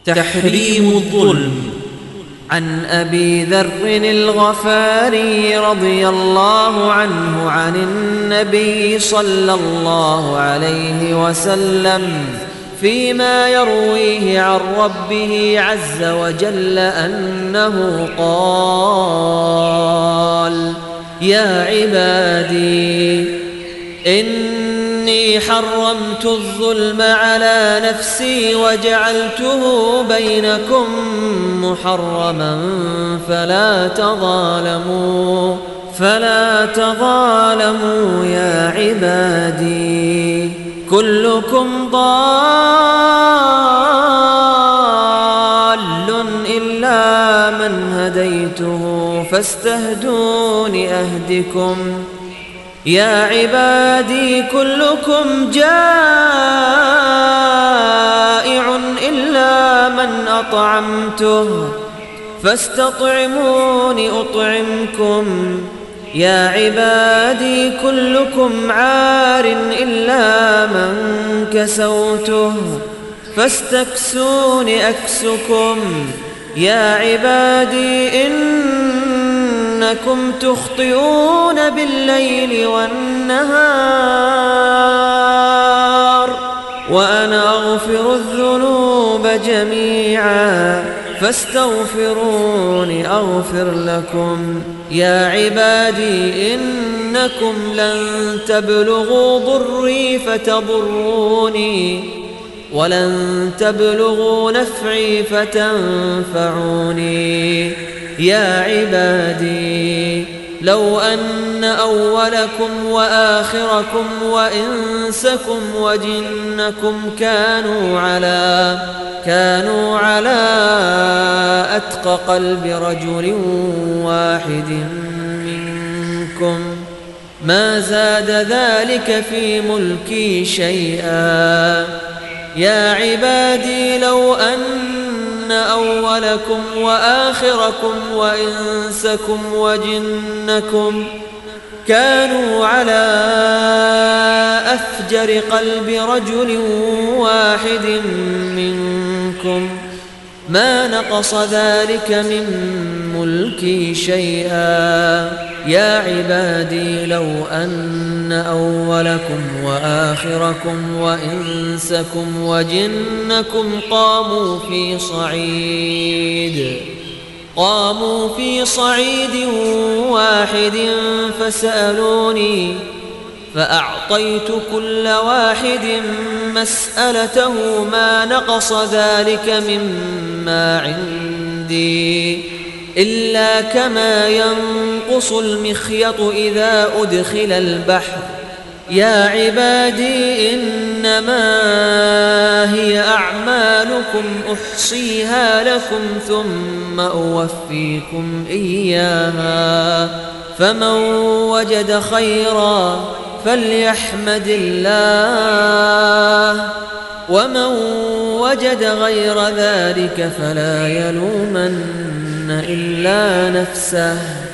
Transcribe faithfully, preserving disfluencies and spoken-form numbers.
تحريم الظلم. عن أبي ذر الغفاري رضي الله عنه عن النبي صلى الله عليه وسلم فيما يرويه عن ربه عز وجل أنه قال: يا عبادي إني حرمت الظلم على نفسي وجعلته بينكم محرما فلا تظالموا فلا تظالموا يا عبادي كلكم ضال إلا من هديته فاستهدون أهدكم. يا عبادي كلكم جائع إلا من أطعمته فاستطعمون أطعمكم. يا عبادي كلكم عار إلا من كسوته فاستكسون أكسكم. يا عبادي إنكم تخطئون بالليل والنهار وأنا أغفر الذنوب جميعا فاستغفروني أغفر لكم. يا عبادي إنكم لن تبلغوا ضري فتضروني ولن تبلغوا نفعي فتنفعوني. يا عبادي لو أن أولكم وآخركم وإنسكم وجنكم كانوا على كانوا على أتقى قلب رجل واحد منكم ما زاد ذلك في ملكي شيئا. يا عبادي لو أن أولكم وآخركم وإنسكم وجنكم كانوا على أفجر قلب رجل واحد منكم ما نقص ذلك من ملكي شيئا. يا عبادي لو أن أولكم وآخركم وإنسكم وجنكم قاموا في صعيد قاموا في صعيد واحد فسألوني فأعطيت كل واحد مسألته ما نقص ذلك مما عندي إلا كما ينقص المخيط إذا أدخل البحر. يا عبادي إنما هي أعمالكم أحصيها لكم ثم أوفيكم إياها فمن وجد خيرا فليحمد الله ومن وجد غير ذلك فلا يلومن إلا نفسه